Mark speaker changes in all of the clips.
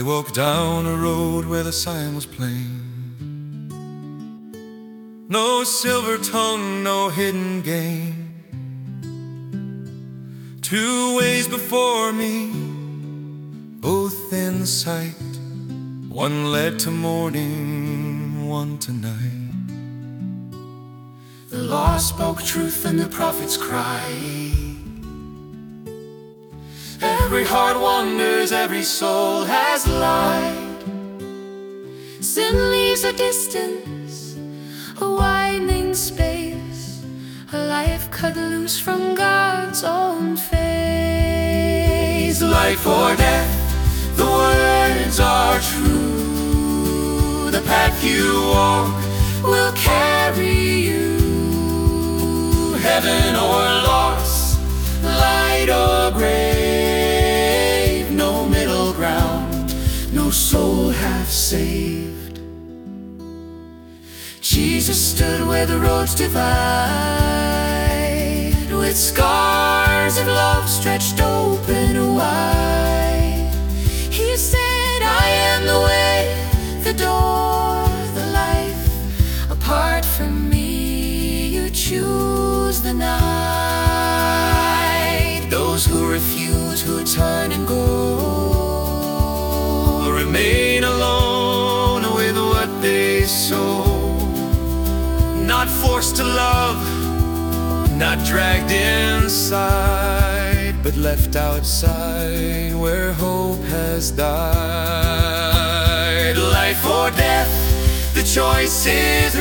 Speaker 1: I walked down a road where the sign was plain. No silver tongue, no hidden gain. Two ways before me, both in sight. One led to morning, one to night.
Speaker 2: The law spoke truth and the prophets cry. Every heart wanders, every soul has lied. Sin leaves a distance, a widening space, a life cut loose from God's own face. Life or death, the words are true. The path you walk will carry you. Heaven or loss, light or grave, no middle ground, no soul half saved. Jesus stood where the roads divide, with scars of love stretched open wide. He said, I am the way, the door, the life. Apart from me, you choose the night. Those who refuse, who turn and go, remain alone with what they sow. Not forced to love, not dragged inside, but left outside where hope has died. Life or death, the choice is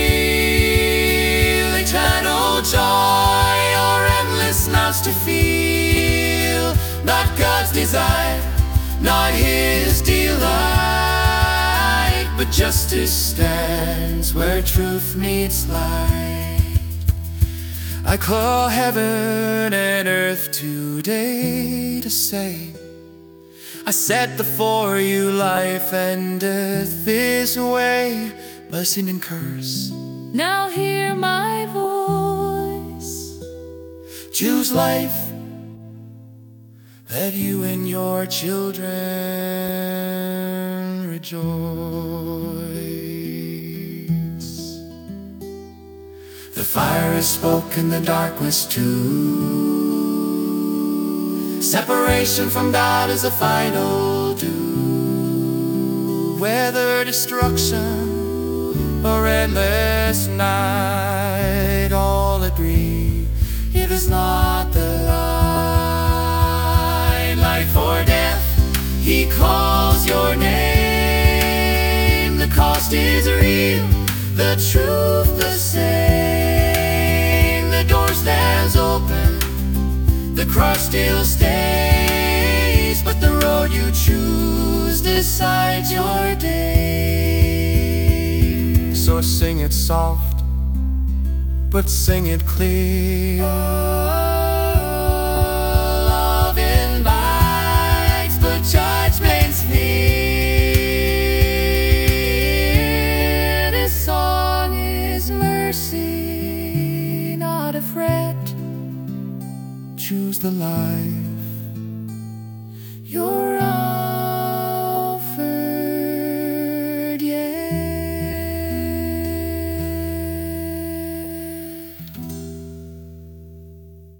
Speaker 2: real. Eternal joy or endless nights to feel. Not God's desire, not His delight, but justice stands where truth meets light. I call heaven and earth today to say, I set before you life and death this way. Blessing and curse, now hear my voice. Choose life, that you and your children rejoice. The fire is spoken, the darkness too. Separation from God is a final due. Whether destruction or endless night, all agree it is not the light. Life or death, He calls your name. The cost is real, the truth the same. The door stands open, the cross still stays, but the road you choose decides your day.
Speaker 1: So sing it soft, but sing it clear.
Speaker 2: Love invites, but judgment's near. This song is mercy, not a fret.
Speaker 1: Choose the light.